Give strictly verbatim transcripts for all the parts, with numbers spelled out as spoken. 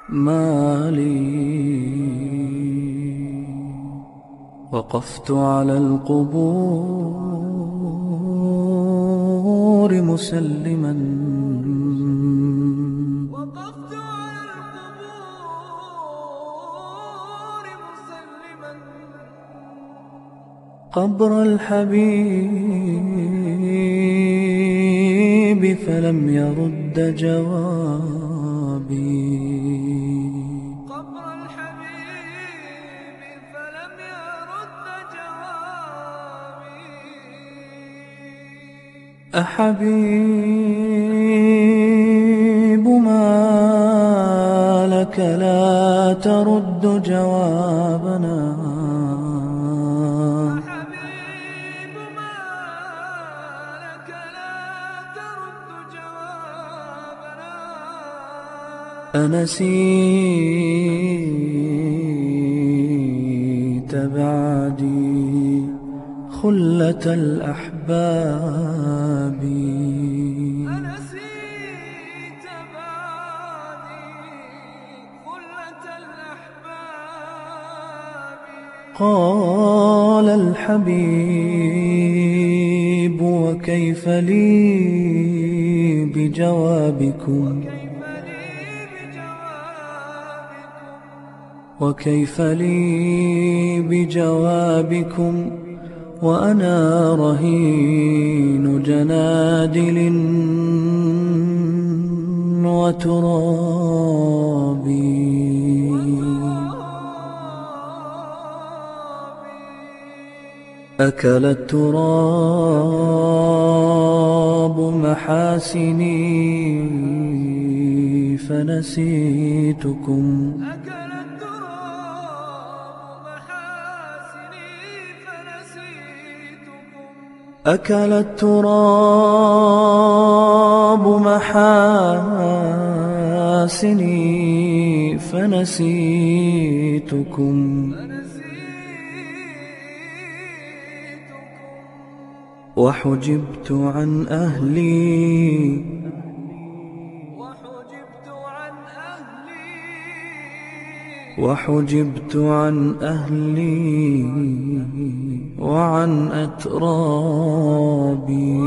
ما لي. وقفت على القبور مسلما وقفت على القبور مسلما قبر الحبيب فلم يرد جوابي. قبر الحبيب فلم يرد جوابي. أحبيب ما لك لا ترد جوابنا. أحبيب ما لك لا ترد جوابنا. أنسيت بعدي خلة الأحباب. أنسيت بعدي خلة الأحباب. قال الحبيب وكيف لي بجوابكم وكيف لي بجوابكم وأنا رهين جنادل وترابي. أكل التراب محاسني فنسيتكم أكل التراب محاسني فنسيتكم. أكل التراب محاسني فنسيتكم. وحجبت عن أهلي وحجبت عن أهلي وحجبت عن أهلي وعن أترابي.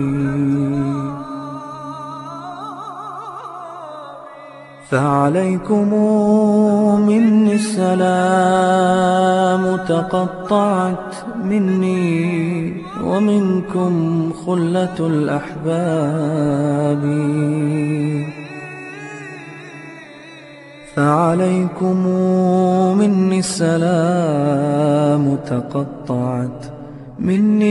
فعليكم مني السلام تقطعت مني ومنكم خلة الأحباب. فعليكم مني السلام تقطعت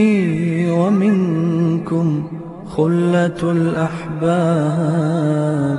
مني ومنكم خلة الأحباب.